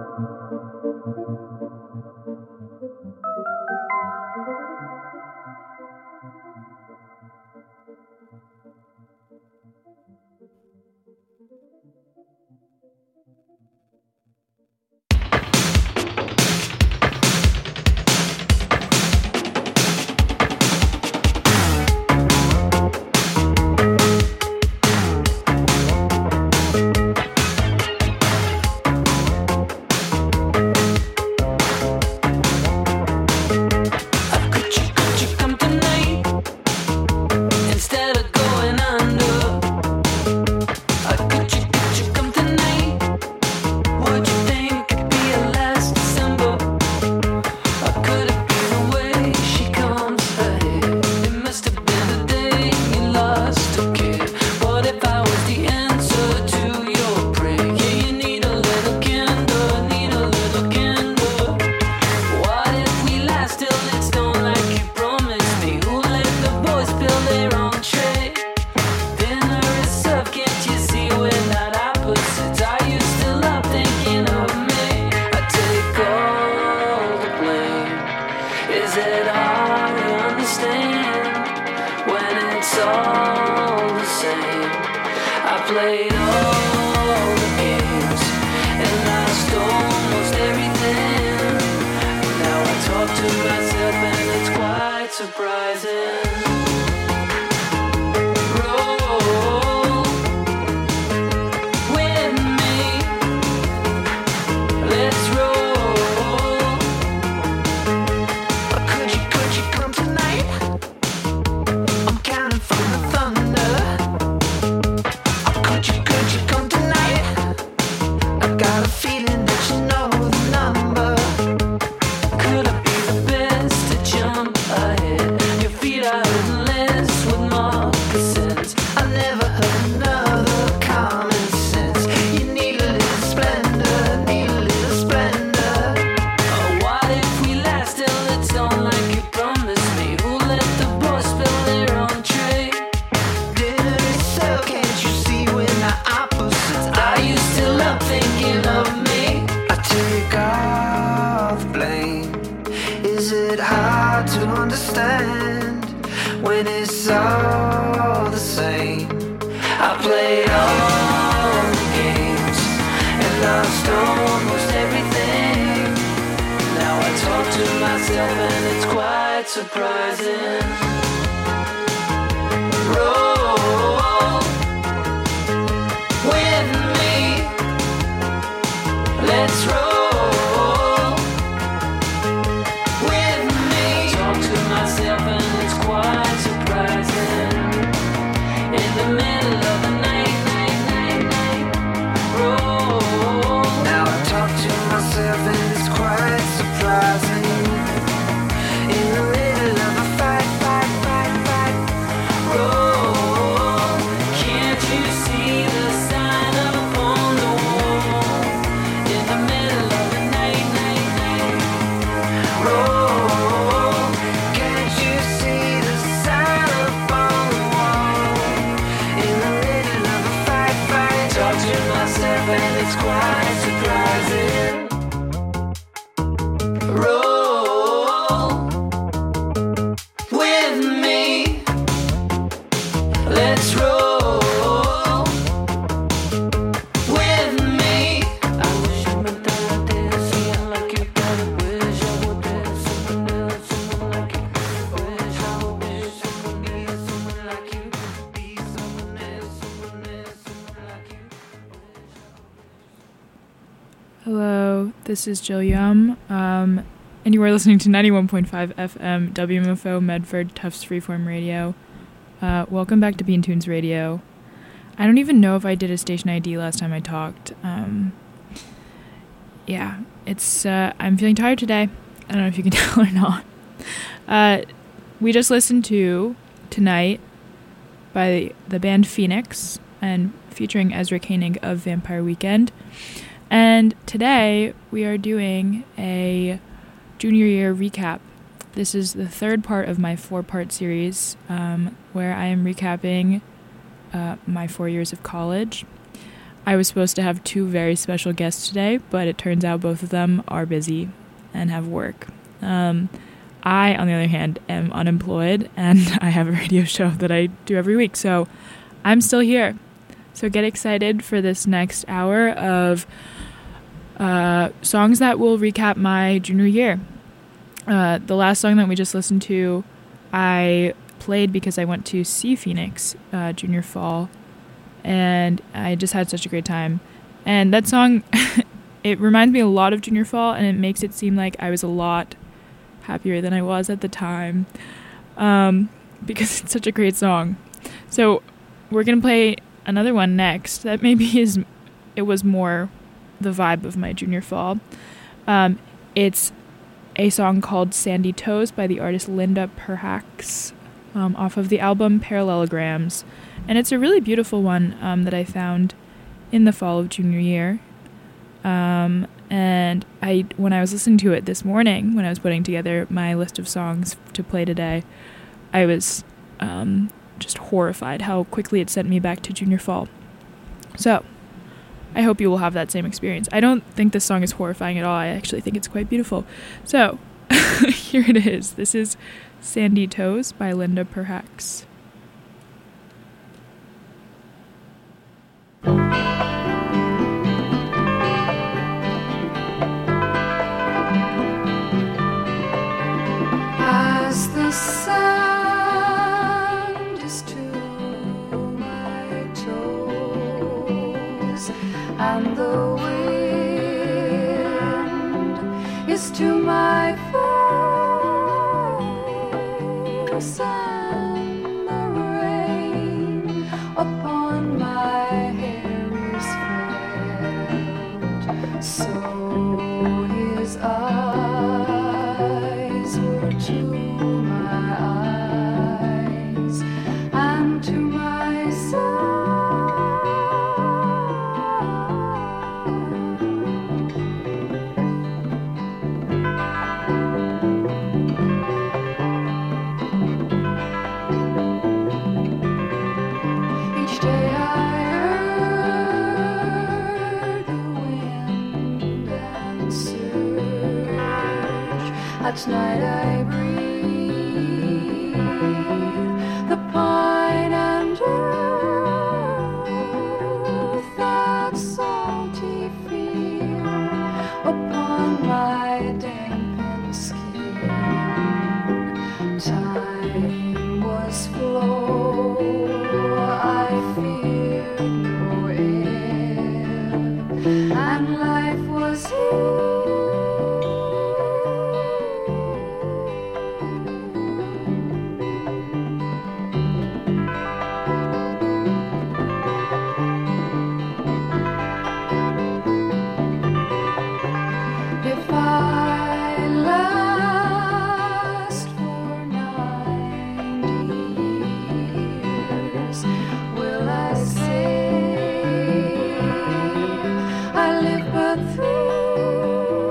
Hello, this is Jill Yum, and you are listening to 91.5 FM WMFO Medford Tufts Freeform Radio. Welcome back to Bean Tunes Radio. I don't even know if I did a station ID last time I talked. Yeah, it's I'm feeling tired today. I don't know if you can tell or not. We just listened to Tonight by the band Phoenix and featuring Ezra Koenig of Vampire Weekend. And today we are doing a junior year recap. This is the third part of my 4-part series where I am recapping my 4 years of college. I was supposed to have 2 very special guests today, but it turns out both of them are busy and have work. I, on the other hand, am unemployed, and I have a radio show that I do every week, so I'm still here. So get excited for this next hour of songs that will recap my junior year. The last song that we just listened to, I played because I went to see Phoenix junior fall, and I just had such a great time. And that song, it reminds me a lot of junior fall, and it makes it seem like I was a lot happier than I was at the time, because it's such a great song. So we're gonna play another one next that maybe it was more the vibe of my junior fall. It's a song called Sandy Toes by the artist Linda Perhacs, off of the album Parallelograms, and it's a really beautiful one that I found in the fall of junior year. And when I was listening to it this morning, when I was putting together my list of songs to play today, I was just horrified how quickly it sent me back to junior fall. So I hope you will have that same experience. I don't think this song is horrifying at all. I actually think it's quite beautiful. So here it is. This is Sandy Toes by Linda Perhacs. As the sand is to my toes, and the wind is to my face, and the rain upon my hair is felt, so his eyes were to my eyes and to my side. Each day I heard the wind and surge. At night I breathe the pine and earth, that salty fear upon my dampened skin. Time was flow, I feared no end, and life was here. If I last for 90 years, will I say I live but through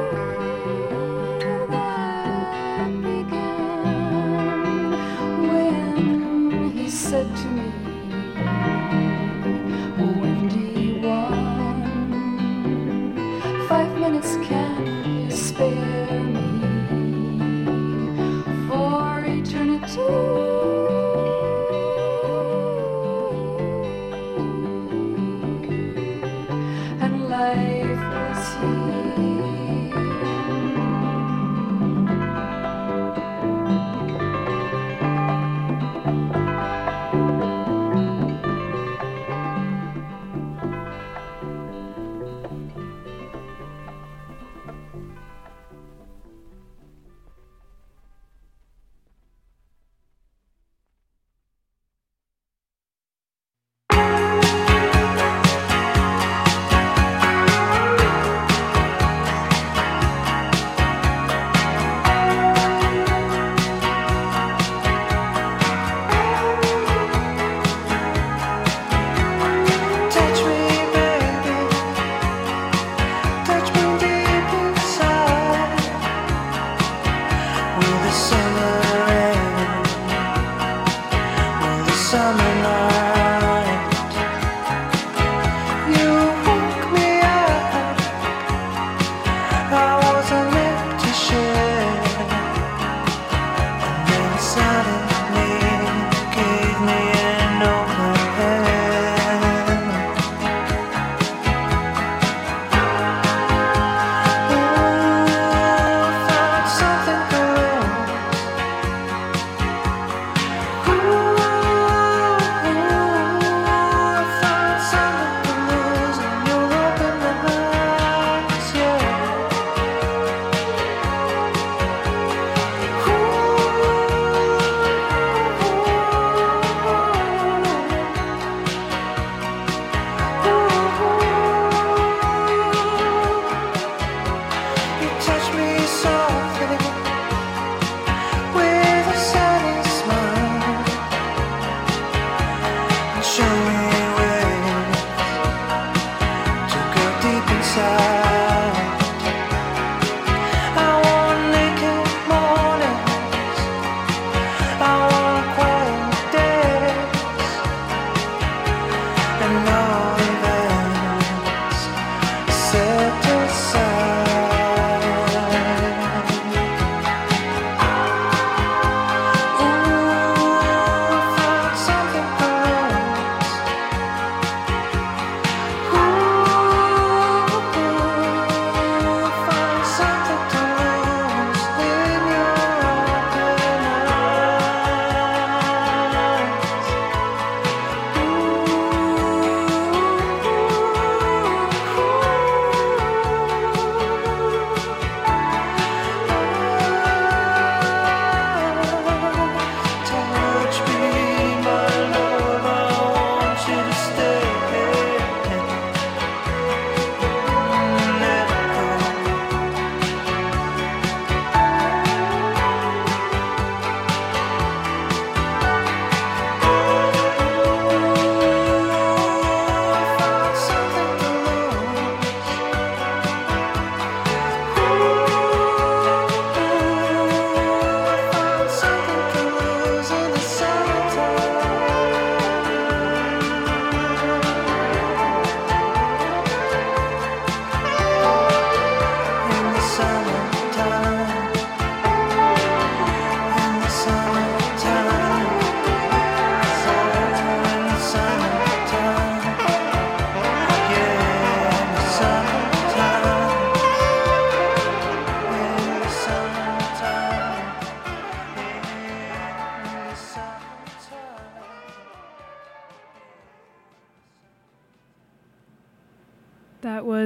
that began when he said to me, "Wendy, 5 minutes can be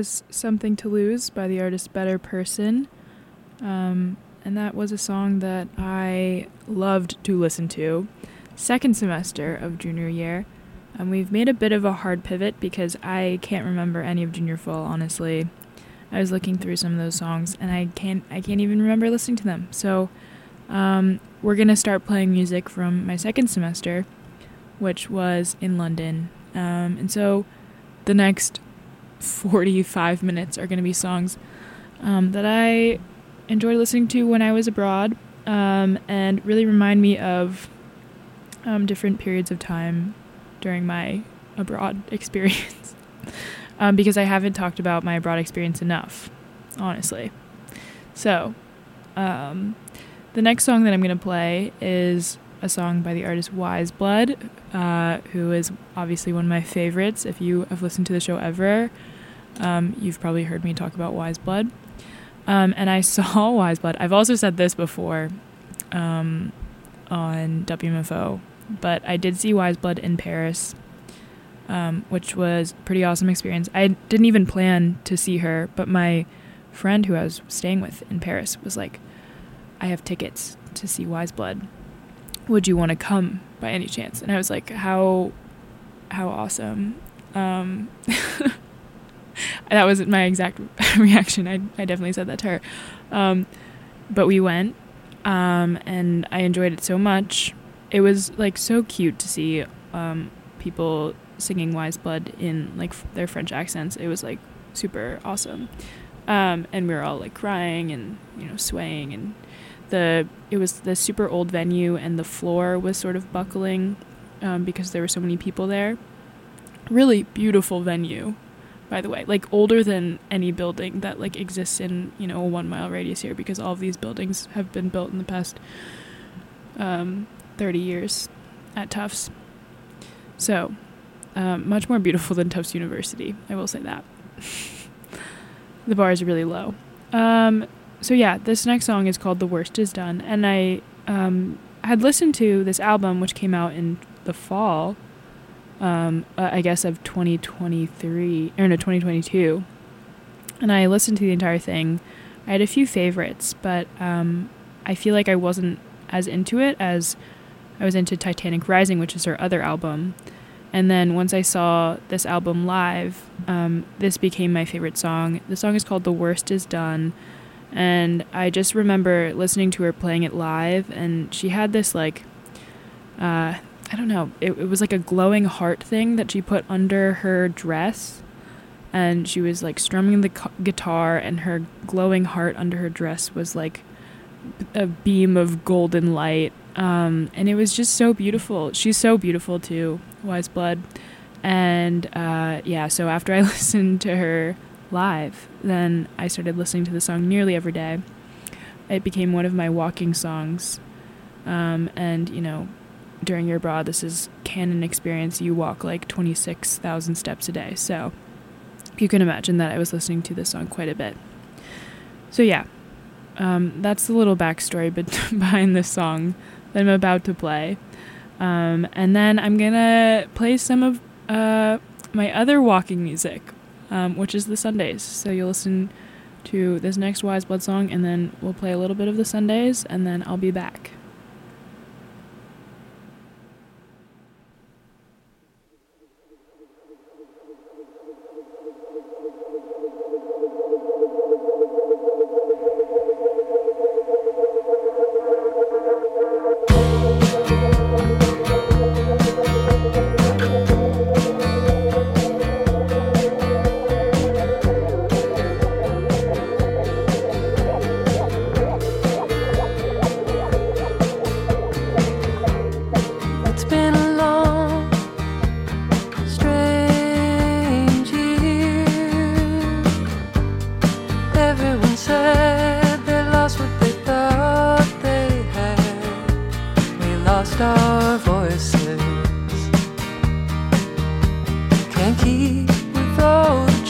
was Something to Lose by the artist Better Person. And that was a song that I loved to listen to second semester of junior year. We've made a bit of a hard pivot because I can't remember any of Junior Fall, honestly. I was looking through some of those songs and I can't even remember listening to them. So we're going to start playing music from my second semester, which was in London. And so the next 45 minutes are going to be songs that I enjoyed listening to when I was abroad, and really remind me of different periods of time during my abroad experience. Because I haven't talked about my abroad experience enough, honestly. So, the next song that I'm going to play is a song by the artist Wise Blood, who is obviously one of my favorites. If you have listened to the show ever, you've probably heard me talk about Wise Blood. And I saw Wise Blood. I've also said this before on WMFO, but I did see Wise Blood in Paris, which was a pretty awesome experience. I didn't even plan to see her, but my friend who I was staying with in Paris was like, I have tickets to see Wise Blood. Would you want to come by any chance? And I was like, how awesome. That wasn't my exact reaction. I definitely said that to her. But we went, and I enjoyed it so much. It was like so cute to see people singing Wise Blood in like their French accents. It was like super awesome. And we were all like crying and, you know, swaying, and it was the super old venue and the floor was sort of buckling because there were so many people there. Really beautiful venue, by the way, like older than any building that like exists in, you know, a 1 mile radius here, because all of these buildings have been built in the past 30 years at Tufts. So much more beautiful than Tufts University, I will say that. The bar is really low. So yeah, this next song is called The Worst Is Done, and I had listened to this album, which came out in the fall, I guess of 2022, and I listened to the entire thing. I had a few favorites, but I feel like I wasn't as into it as I was into Titanic Rising, which is her other album. And then once I saw this album live, this became my favorite song. The song is called The Worst Is Done. And I just remember listening to her playing it live, and she had this like, I don't know, it was like a glowing heart thing that she put under her dress, and she was like strumming the guitar, and her glowing heart under her dress was like a beam of golden light, and it was just so beautiful. She's so beautiful too, Wise Blood. And yeah, so after I listened to her live, then I started listening to the song nearly every day. It became one of my walking songs, and you know, during your abroad, this is canon experience. You walk like 26,000 steps a day, so you can imagine that I was listening to this song quite a bit. So yeah, that's the little backstory behind this song that I'm about to play, and then I'm gonna play some of my other walking music, which is the Sundays. So you'll listen to this next Wise Blood song, and then we'll play a little bit of the Sundays, and then I'll be back. Our voices can't keep with all the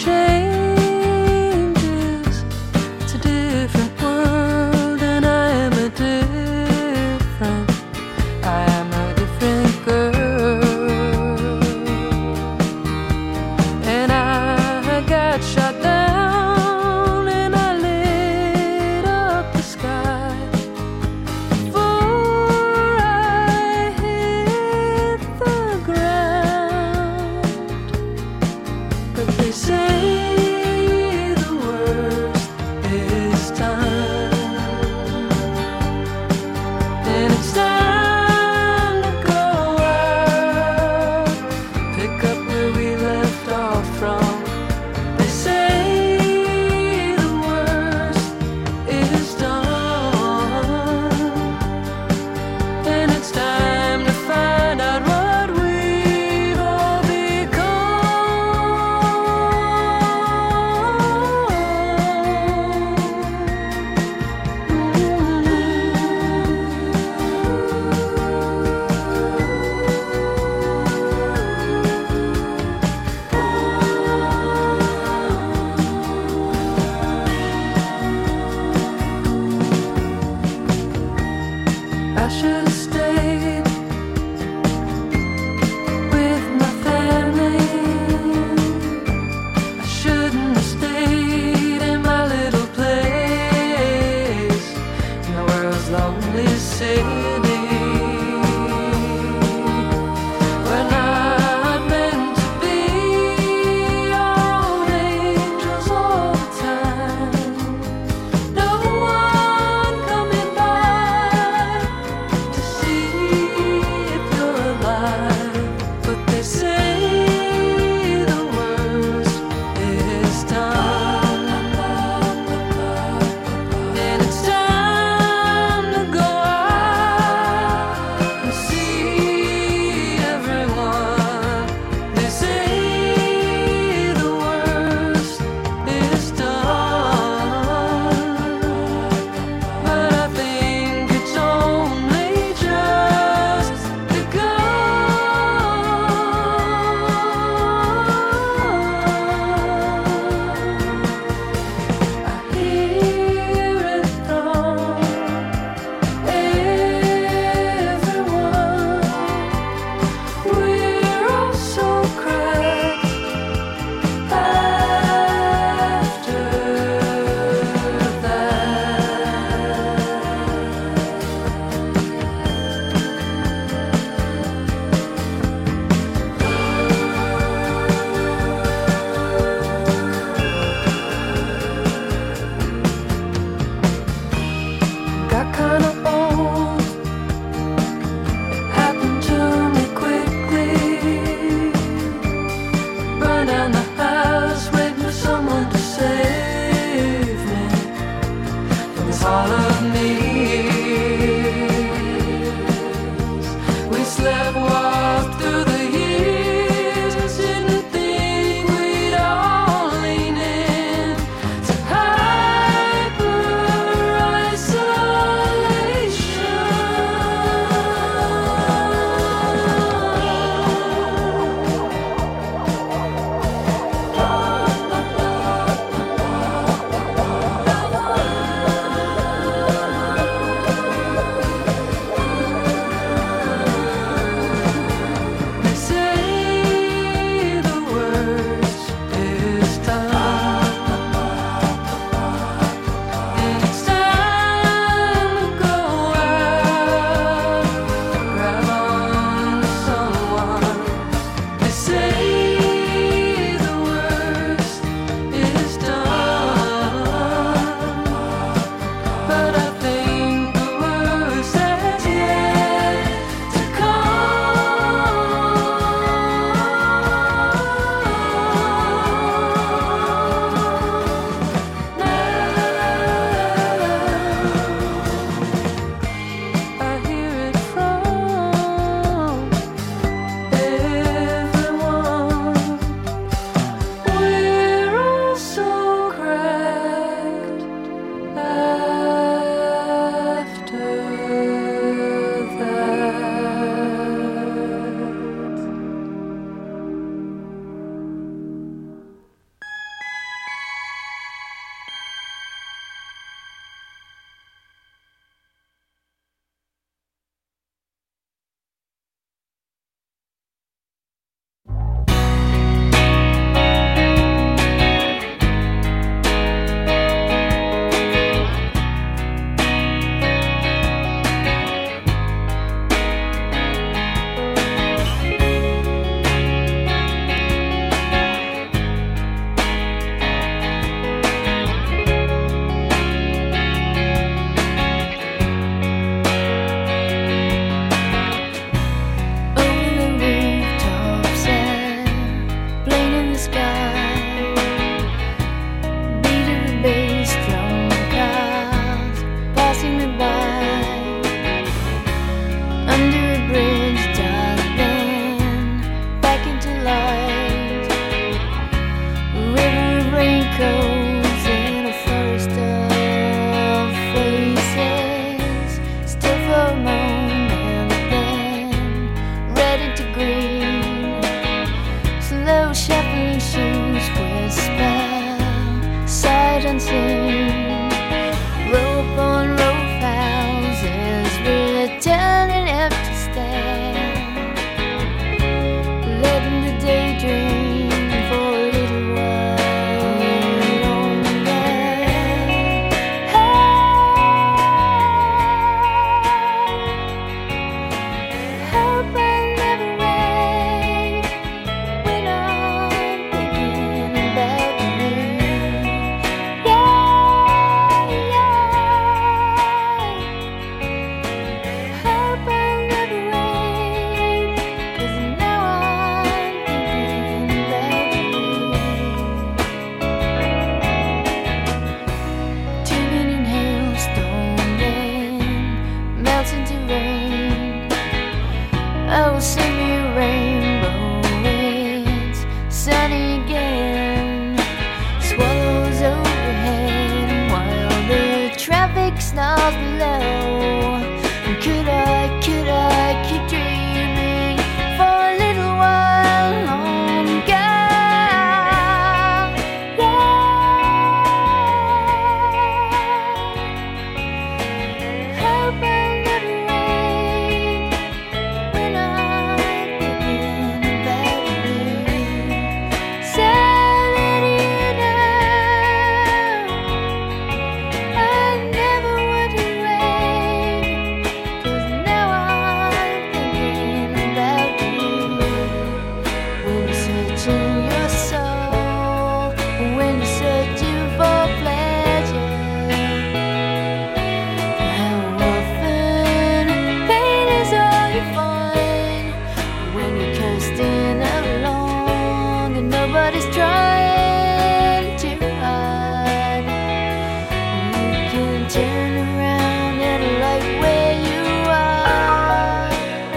changes. It's a different world, and I am a different girl. And I got shot down all of me. We slept, walked through the years, didn't think we'd all lean in to can turn around and like where you are.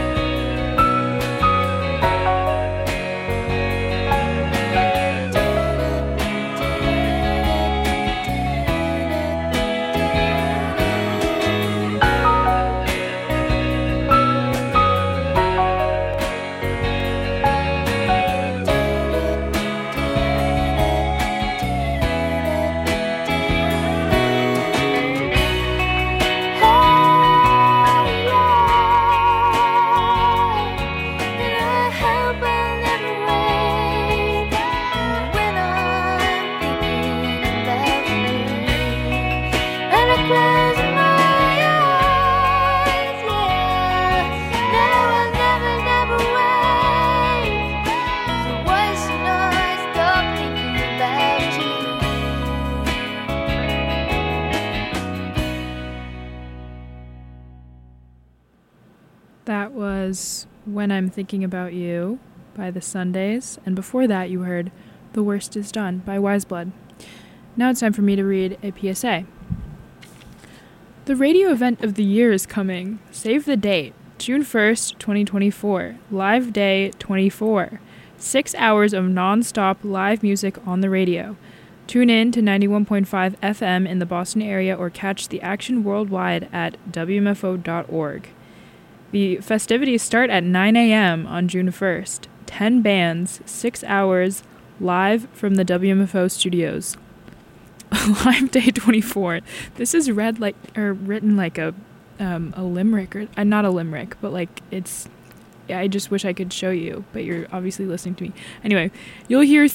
That was When I'm Thinking About You by the Sundays, and before that you heard The Worst Is Done by Wiseblood. Now it's time for me to read a PSA. The radio event of the year is coming. Save the date. June 1st, 2024. Live Day 24. 6 hours of non-stop live music on the radio. Tune in to 91.5 FM in the Boston area or catch the action worldwide at WMFO.org. The festivities start at 9 a.m. on June 1st. 10 bands, 6 hours, live from the WMFO studios. Live Day 24. This is written like a limerick, or not a limerick, but like it's. I just wish I could show you, but you're obviously listening to me. Anyway, you'll hear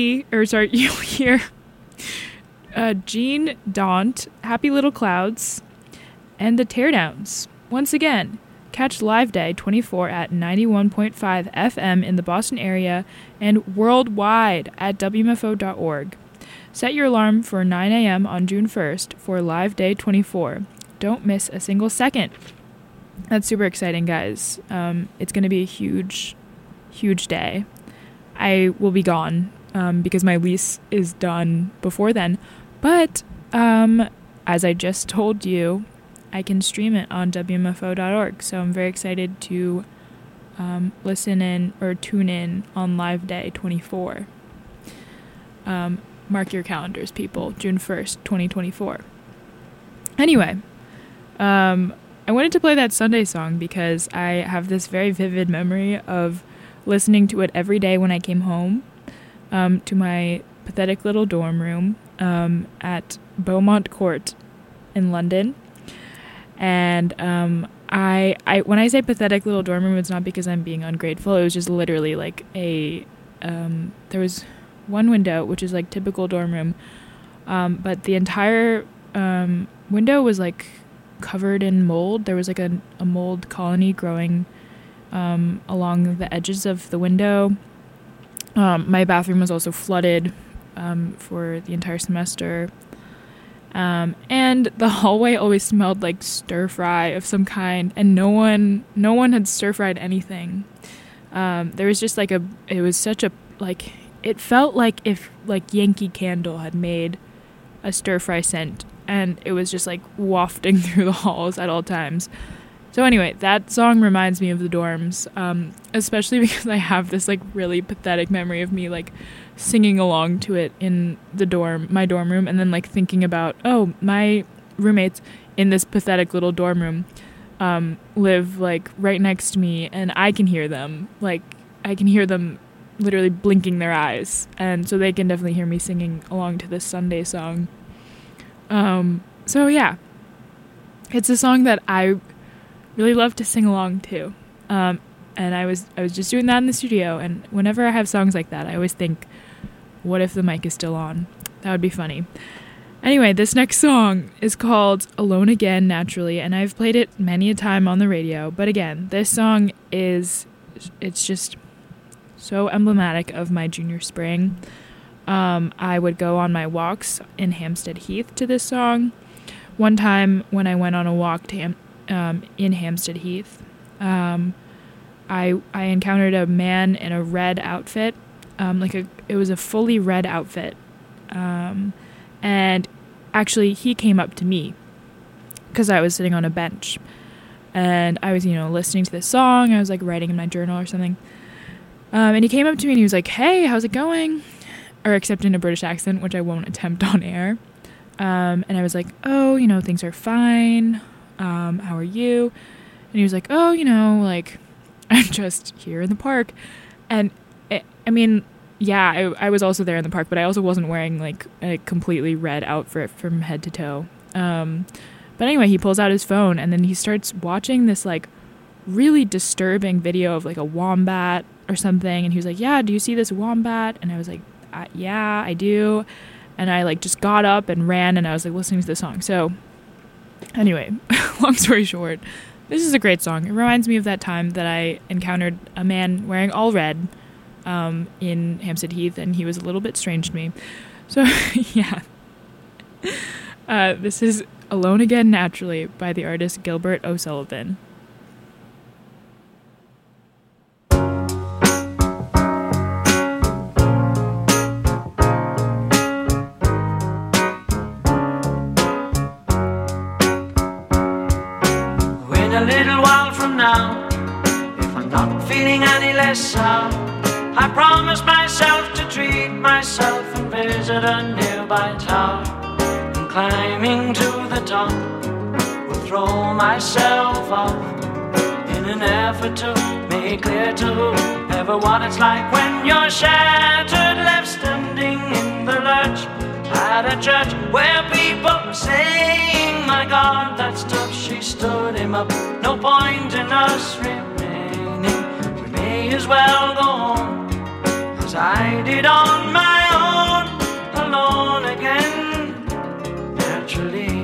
Gene Daunt, Happy Little Clouds, and the Teardowns. Once again, catch Live Day 24 at 91.5 FM in the Boston area and worldwide at WMFO.org. Set your alarm for 9 a.m. on June 1st for Live Day 24. Don't miss a single second. That's super exciting, guys. It's going to be a huge, huge day. I will be gone because my lease is done before then. But as I just told you, I can stream it on WMFO.org. So I'm very excited to listen in or tune in on Live Day 24. Mark your calendars, people. June 1st, 2024. Anyway, I wanted to play that Sunday song because I have this very vivid memory of listening to it every day when I came home to my pathetic little dorm room at Beaumont Court in London. And I when I say pathetic little dorm room, it's not because I'm being ungrateful. It was just literally like there was one window, which is like typical dorm room, but the entire window was like covered in mold. There was like a mold colony growing along the edges of the window. My bathroom was also flooded for the entire semester. And the hallway always smelled like stir fry of some kind, and no one had stir fried anything. There was just like it felt like if like Yankee Candle had made a stir fry scent, and it was just like wafting through the halls at all times. So anyway, that song reminds me of the dorms, especially because I have this like really pathetic memory of me like singing along to it in my dorm room, and then like thinking about, oh, my roommates in this pathetic little dorm room live like right next to me, and I can hear them. Like I can hear them literally blinking their eyes, and so they can definitely hear me singing along to this Sunday song. So yeah, it's a song that I really love to sing along to. And I was just doing that in the studio, and whenever I have songs like that, I always think, what if the mic is still on? That would be funny. Anyway, this next song is called Alone Again, naturally, and I've played it many a time on the radio, but again, this song it's just so emblematic of my junior spring. I would go on my walks in Hampstead Heath to this song. One time when I went on a walk to in Hampstead Heath, I encountered a man in a red outfit, it was a fully red outfit, and actually, he came up to me because I was sitting on a bench and I was, listening to this song. I was like writing in my journal or something. And he came up to me and he was like, "Hey, how's it going?" Or except in a British accent, which I won't attempt on air. And I was like, "Oh, things are fine. How are you?" And he was like, "Oh, like I'm just here in the park." And I was also there in the park, but I also wasn't wearing like a completely red outfit from head to toe. But anyway, he pulls out his phone and then he starts watching this like really disturbing video of like a wombat or something. And he was like, "Yeah, do you see this wombat?" And I was like, "Yeah, I do." And I like just got up and ran and I was like listening to the song. So anyway, long story short, this is a great song. It reminds me of that time that I encountered a man wearing all red in Hampstead Heath, and he was a little bit strange to me. So yeah. This is Alone Again Naturally by the artist Gilbert O'Sullivan. In a little while from now, if I'm not feeling any less sour, I promise myself to treat myself and visit a nearby tower. And climbing to the top, will throw myself off in an effort to make clear to whoever what it's like when you're shattered, left standing in the lurch at a church where people were saying, "My God, that's tough." She stood him up. No point in us remaining. We may as well go home, as I did on my own, alone again, naturally.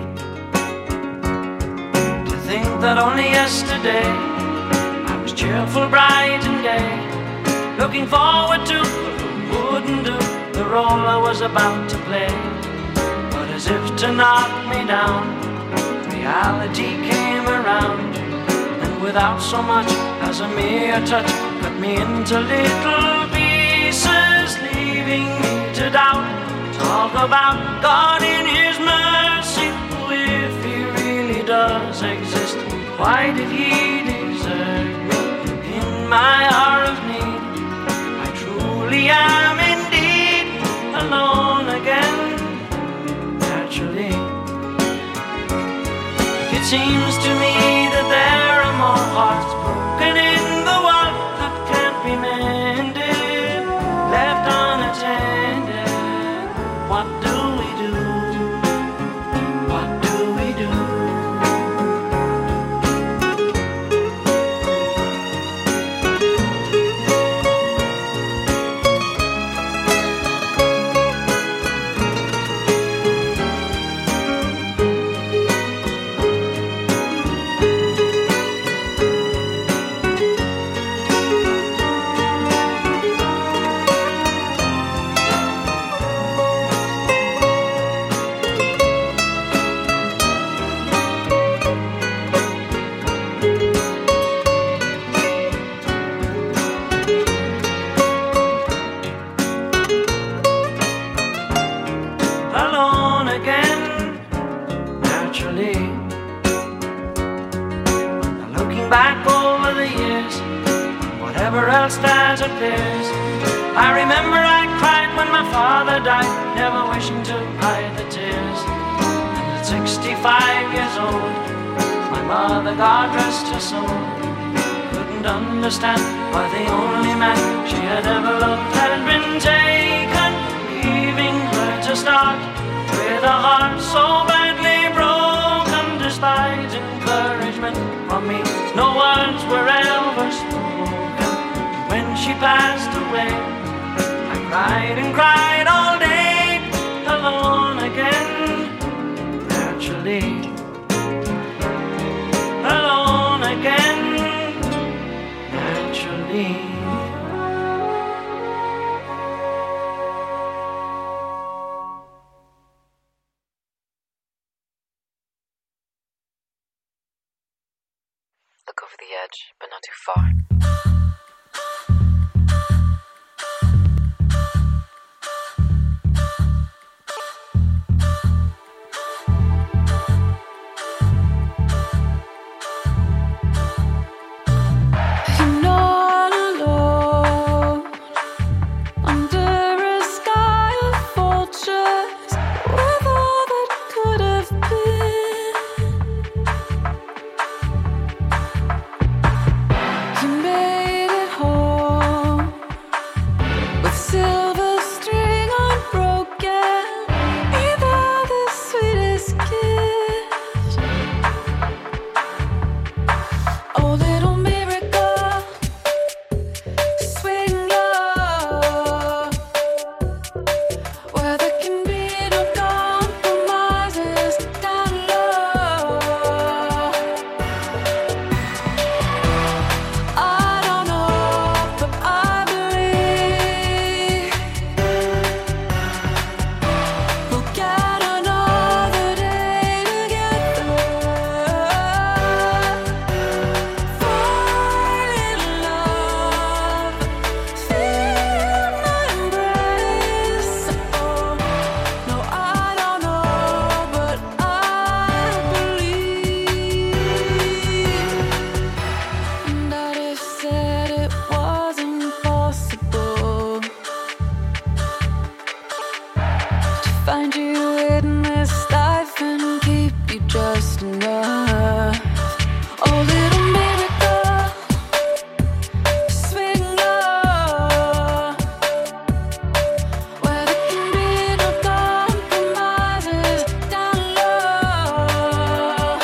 To think that only yesterday I was cheerful, bright and gay, looking forward to what wouldn't do the role I was about to play. But as if to knock me down, reality came around, and without so much as a mere touch, cut me into little pieces, leaving me to doubt. Talk about God in His mercy, who, if He really does exist, why did He desert me in my hour of need? I truly am indeed alone again, naturally. It seems to me that there are more hearts broken in the world that can't be mended, left unattended. What do we do? What do we do? Alone again, naturally. Now looking back over the years, whatever else that appears, I remember I cried when my father died, never wishing to hide the tears. And at 65 years old, my mother, God rest her soul, couldn't understand why the only man she had ever loved had been taken, leaving her to start with a heart so badly broken. Despite encouragement from me, no words were ever spoken. When she passed away, I cried and cried all day, alone again, naturally. Alone again, naturally. Look over the edge, but not too far. just enough. Oh, little miracle, sweet love, where there can be no compromises down low.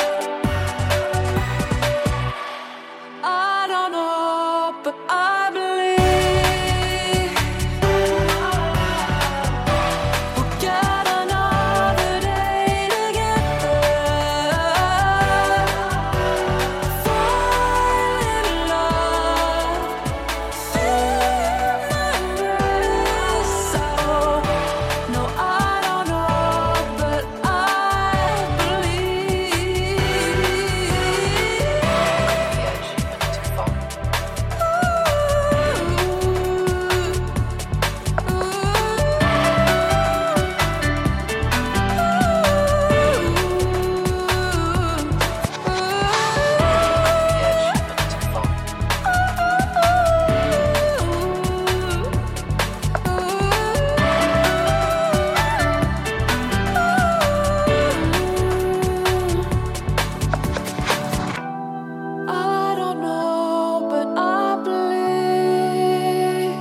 I don't know, but I believe we'll get another day together. Fall in love, feel my embrace. Oh, no, I don't know, but I believe. I don't know, but I believe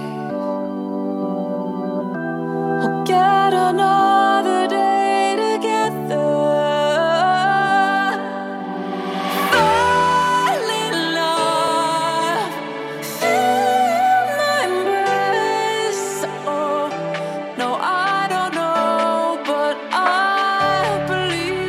we'll get another day together. Fall in love, feel my embrace. Oh, no, I don't know, but I believe.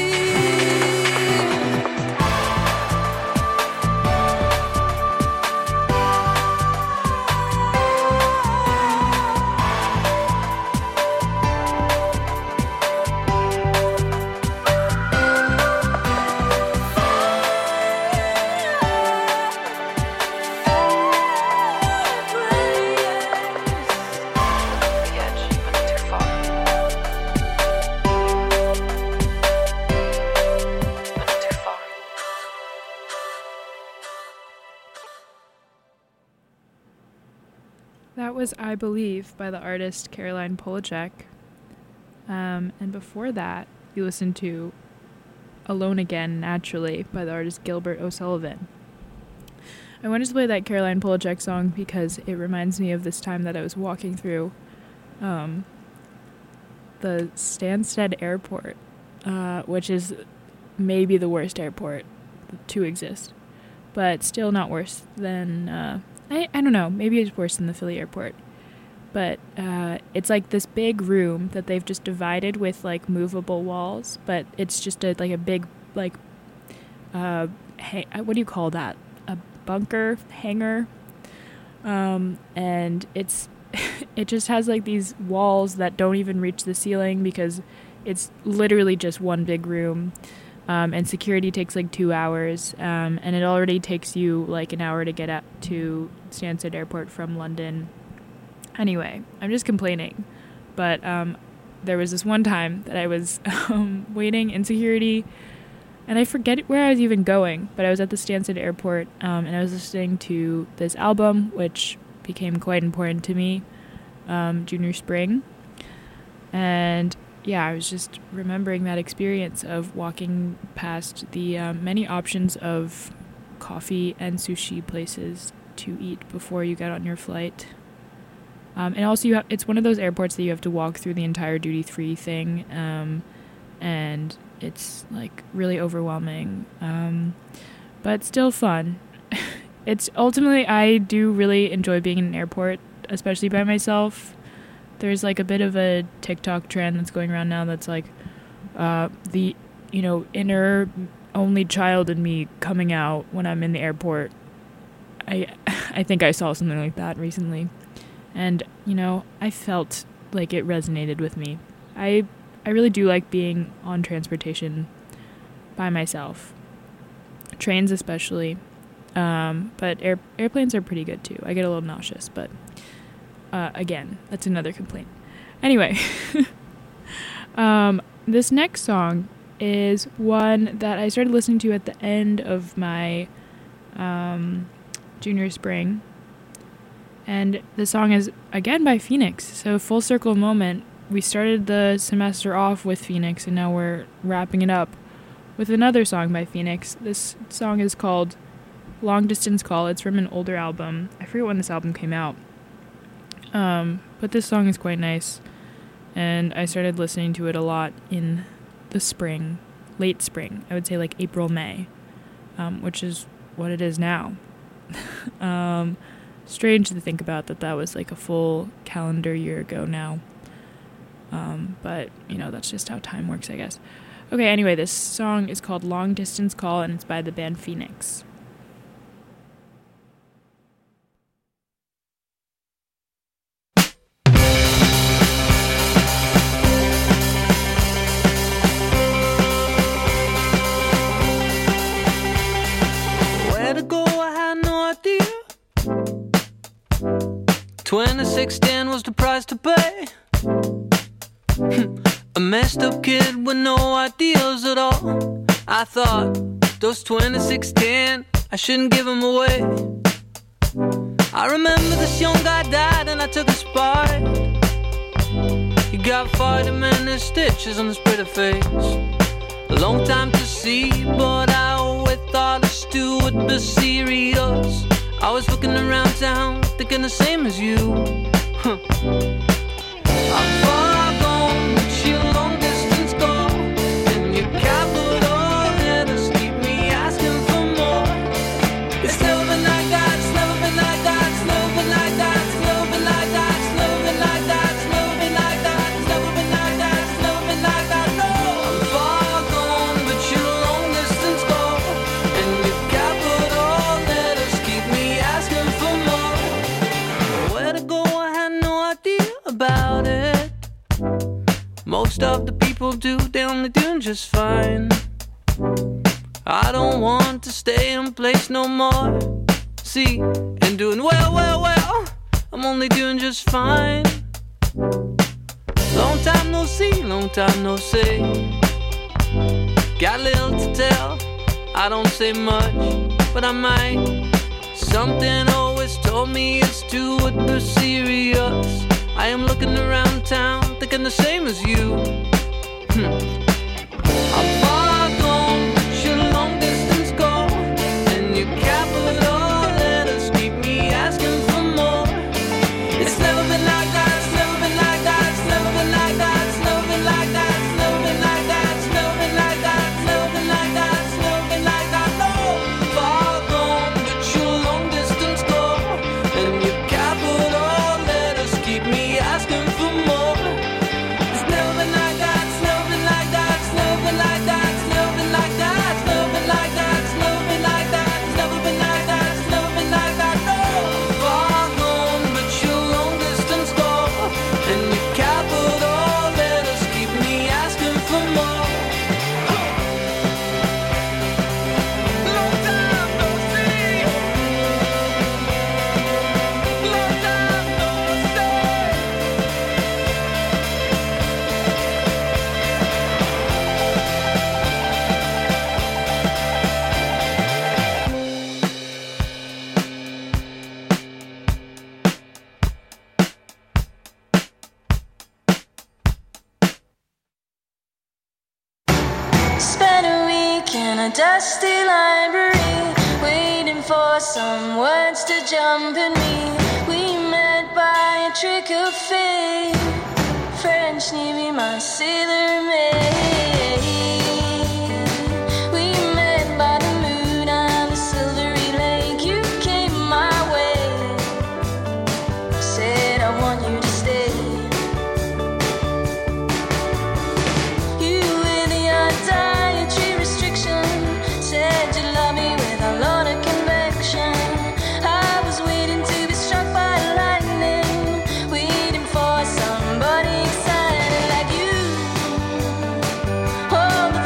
That was I Believe by the artist Caroline Polachek. And before that, you listened to Alone Again, Naturally by the artist Gilbert O'Sullivan. I wanted to play that Caroline Polachek song because it reminds me of this time that I was walking through the Stansted Airport, which is maybe the worst airport to exist, but still not worse than... I don't know, maybe it's worse than the Philly airport, but it's like this big room that they've just divided with like movable walls, but it's just a big like what do you call that, a bunker hangar, and it just has like these walls that don't even reach the ceiling because it's literally just one big room. And security takes like 2 hours, and it already takes you like an hour to get up to Stansted Airport from London. Anyway, I'm just complaining, but there was this one time that I was waiting in security, and I forget where I was even going, but I was at the Stansted Airport, and I was listening to this album, which became quite important to me, Junior Spring, and yeah, I was just remembering that experience of walking past the many options of coffee and sushi places to eat before you get on your flight. And also, it's one of those airports that you have to walk through the entire duty-free thing, and it's like really overwhelming, but still fun. It's ultimately, I do really enjoy being in an airport, especially by myself. There's like a bit of a TikTok trend that's going around now that's like the, inner only child in me coming out when I'm in the airport. I think I saw something like that recently. And, I felt like it resonated with me. I really do like being on transportation by myself. Trains especially. But airplanes are pretty good too. I get a little nauseous, but... again, that's another complaint. Anyway, this next song is one that I started listening to at the end of my junior spring. And the song is, again, by Phoenix. So full circle moment. We started the semester off with Phoenix, and now we're wrapping it up with another song by Phoenix. This song is called Long Distance Call. It's from an older album. I forget when this album came out. But this song is quite nice, and I started listening to it a lot in the spring, late spring. I would say like April, May, which is what it is now. Strange to think about that was like a full calendar year ago now. But, you know, that's just how time works, I guess. Okay, anyway, this song is called Long Distance Call, and it's by the band Phoenix. Where to go, I had no idea. 2016 was the price to pay. A messed up kid with no ideals at all. I thought, those 2016, I shouldn't give them away. I remember this young guy died and I took a spot. He got 40 minute stitches on his pretty face. A long time to see, but I always thought a stew would be serious. I was looking around town, thinking the same as you. I'm far gone, but you long distance call. And your capital letters keep me asking for more. It's never been like that, it's never been like that, it's never been like that, it's never been like that, it's never been like that, it's never been like that, it's never been like that, it's never been like that, no. I'm far gone, but you long distance call. And your capital letters keep me asking for more. Where to go, I had no idea about it. Most of the people do, they only doing just fine. I don't want to stay in place no more. See, and doing well, I'm only doing just fine. Long time no see, long time no say. Got little to tell, I don't say much, but I might. Something always told me it's too serious. I am looking around town, thinking the same as you. I'm far gone, but your long distance call. And your capital letters keep me asking for more. It's never been like that, it's never been like that, it's never been like that, it's never been like that, it's never been like that, it's never been like that, it's never been like that, it's never been like that, no. Far gone, but your long distance call. And your capital letters keep me asking for more. It's never been like that, it's never been like that, it's never been like that, it's never been like that, it's never been like that, it's never been like that, it's never been like that, it's never been like that, no. Far gone, but your long distance call. And your capital letters keep me asking for more. Long time no see. Long time no say. Spent a week in a dusty library, waiting for some words to jump in me. We met by a trick of fate, French Navy, my sailor maid. We met by the moon and the silvery lake. You came my way, said I want you to stay. You with your dietary restriction said you love me with a lot of conviction. I was waiting to be struck by lightning, waiting for somebody excited like you. Oh, the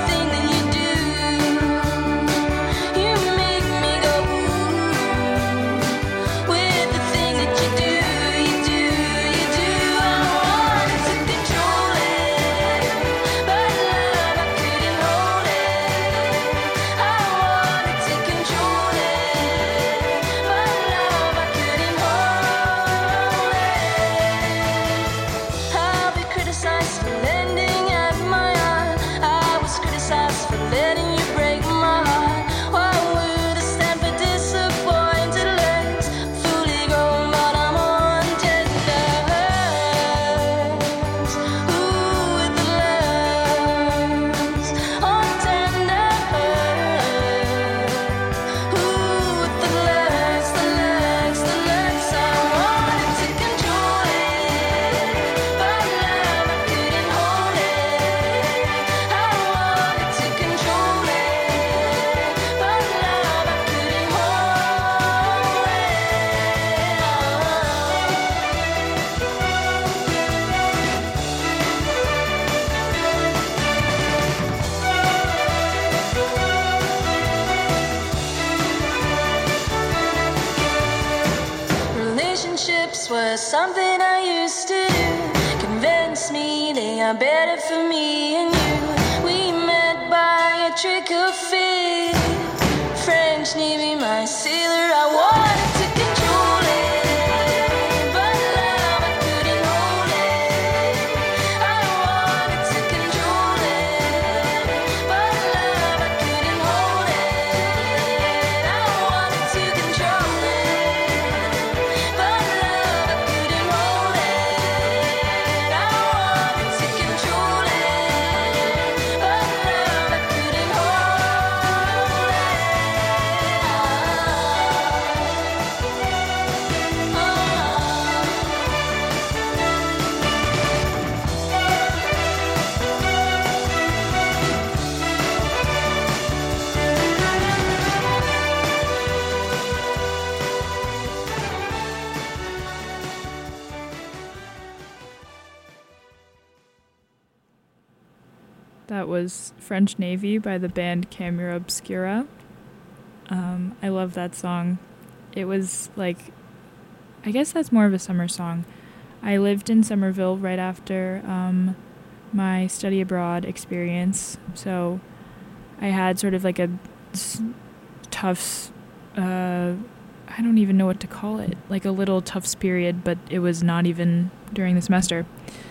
just something I used to do. Convince me they are better for me and you. We met by a trick of fate. French Navy, my sailor, I wanted to control it, but love, I couldn't hold it. I wanted to control it, but love, I couldn't hold it. I wanted to control it, but love, I couldn't hold it. I wanted to control it, but love, I couldn't hold it. That was French Navy by the band Camera Obscura. I love that song. It was like, I guess that's more of a summer song. I lived in Somerville right after my study abroad experience, so I had sort of like a tough, I don't even know what to call it, like a little Tufts period, but it was not even during the semester.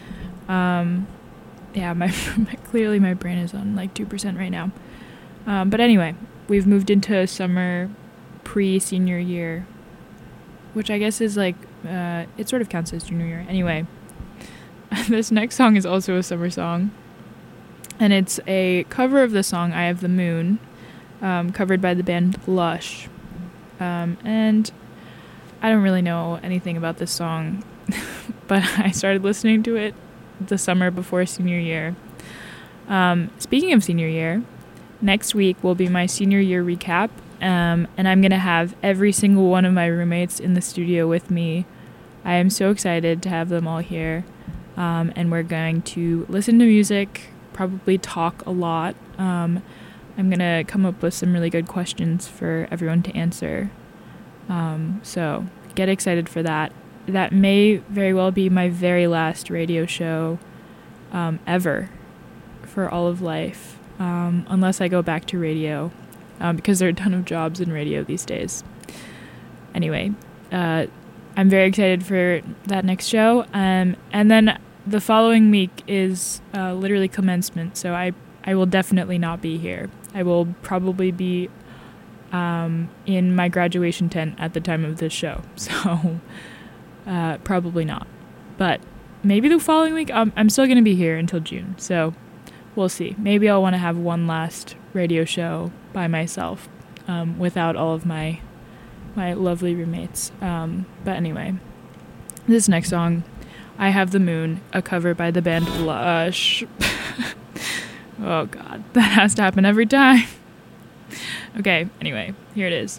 Yeah, clearly my brain is on like 2% right now. But anyway, we've moved into summer pre-senior year, which I guess is like, it sort of counts as junior year. Anyway, this next song is also a summer song, and it's a cover of the song I Have the Moon, covered by the band Lush. And I don't really know anything about this song, but I started listening to it the summer before senior year. Speaking of senior year, next week will be my senior year recap, and I'm going to have every single one of my roommates in the studio with me. I am so excited to have them all here, and we're going to listen to music, probably talk a lot. I'm going to come up with some really good questions for everyone to answer. So get excited for that. That may very well be my very last radio show ever for all of life, unless I go back to radio, because there are a ton of jobs in radio these days. Anyway, I'm very excited for that next show, and then the following week is literally commencement, so I will definitely not be here. I will probably be in my graduation tent at the time of this show, so probably not. But maybe the following week, I'm still going to be here until June, so we'll see. Maybe I'll want to have one last radio show by myself, without all of my lovely roommates. But anyway, this next song, I Have the Moon, a cover by the band Lush. Oh god, that has to happen every time. Okay, anyway, here it is.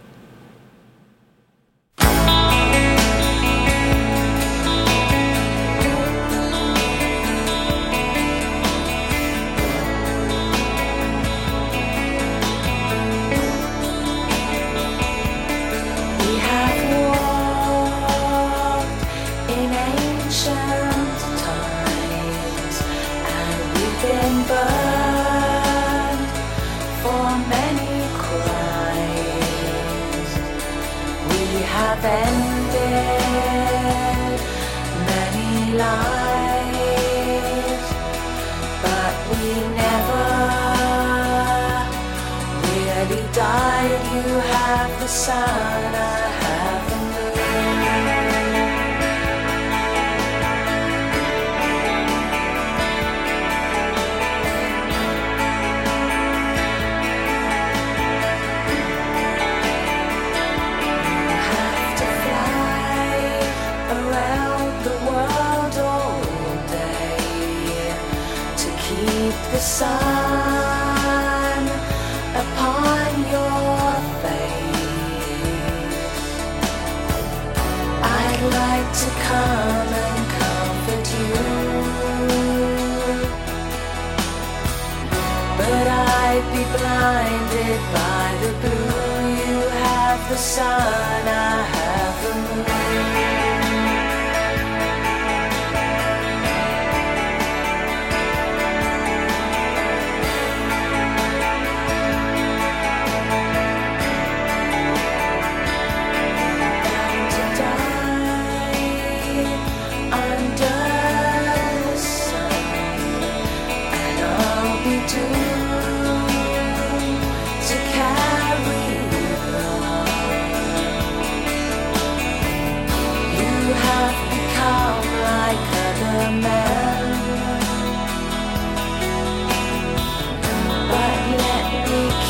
Ended many lives, but we never really died. You have the sun, I have the the sun upon your face. I'd like to come and comfort you, but I'd be blinded by the blue. You have the sun, I have the moon.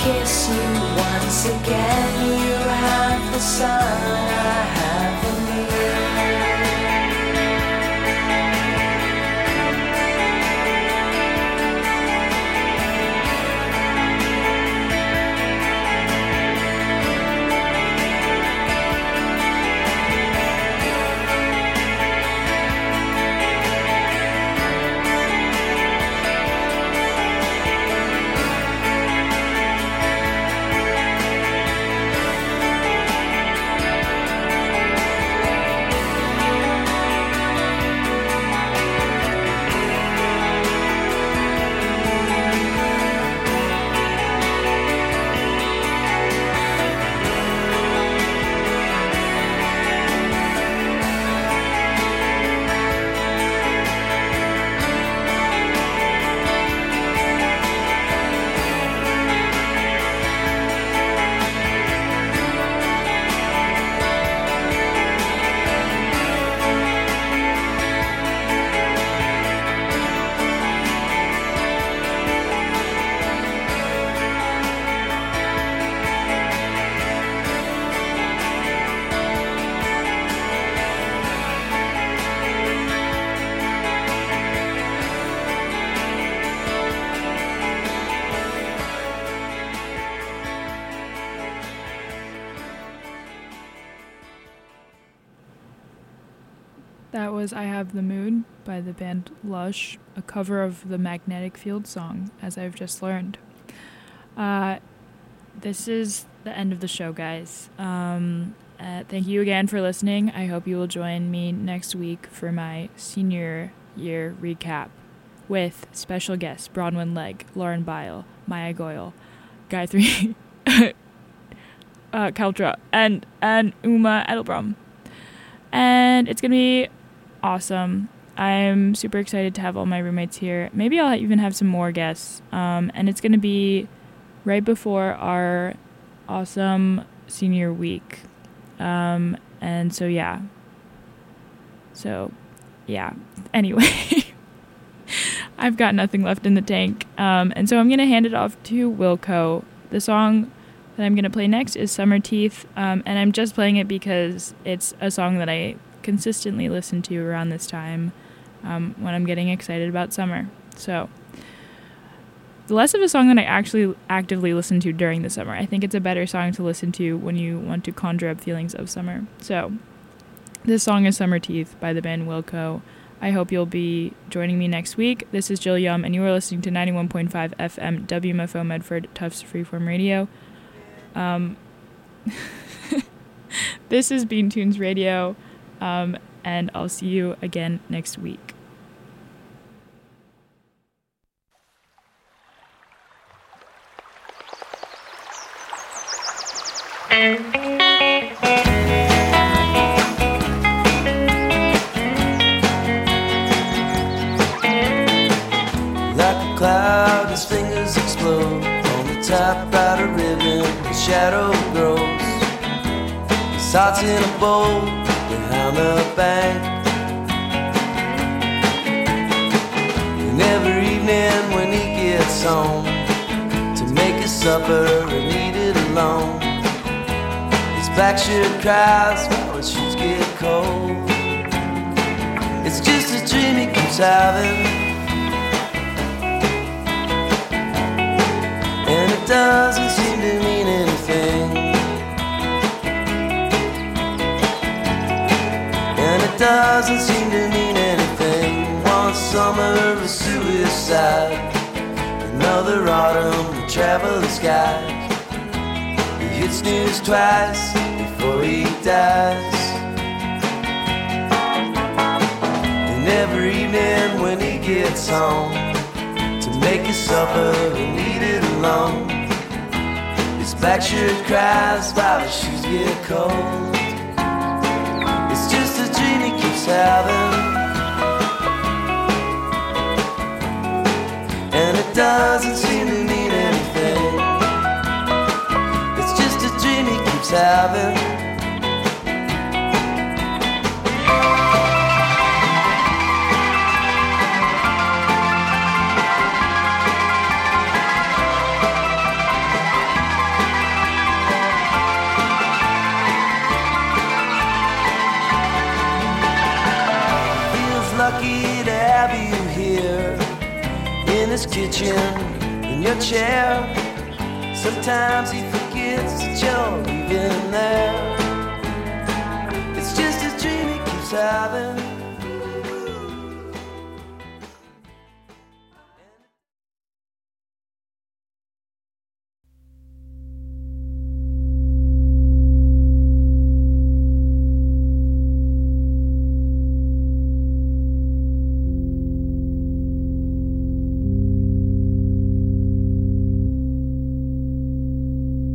kiss you once again. You have the sun, I have the moon. That was I Have the Mood by the band Lush, a cover of the Magnetic Field song, as I've just learned. This is the end of the show, guys. Thank you again for listening. I hope you will join me next week for my senior year recap with special guests Bronwyn Legg, Lauren Bile, Maya Goyle, Gayatri Kaltra, and Uma Edelbrom. And it's going to be awesome. I'm super excited to have all my roommates here. Maybe I'll even have some more guests. And it's going to be right before our awesome senior week. And so, yeah. Anyway, I've got nothing left in the tank. And so I'm going to hand it off to Wilco. The song that I'm going to play next is Summer Teeth, and I'm just playing it because it's a song that I consistently listen to around this time when I'm getting excited about summer. So, less of a song that I actually actively listen to during the summer. I think it's a better song to listen to when you want to conjure up feelings of summer. So, this song is Summer Teeth by the band Wilco. I hope you'll be joining me next week. This is Jill Yum, and you are listening to 91.5 FM WMFO Medford Tufts Freeform Radio. This is Bean Tunes Radio, and I'll see you again next week. Like a cloud, his fingers explode. On the top, right a ribbon, the shadow grows. His heart's in a bowl behind the bank. And every evening when he gets home to make his supper and eat it alone, his black shirt cries while his shoes get cold. It's just a dream he keeps having, and it doesn't seem to mean anything. And it doesn't seem to mean anything. One summer of suicide, another autumn to travel the skies. He hits snooze twice before he dies. And every evening when he gets home to make his supper and eat it alone, his black shirt cries while his shoes get cold. It's just a dream he keeps having, and it doesn't seem to mean anything. It's just a dream he keeps having. chin in your chair. Sometimes he forgets that you're even there. It's just a dream he keeps having.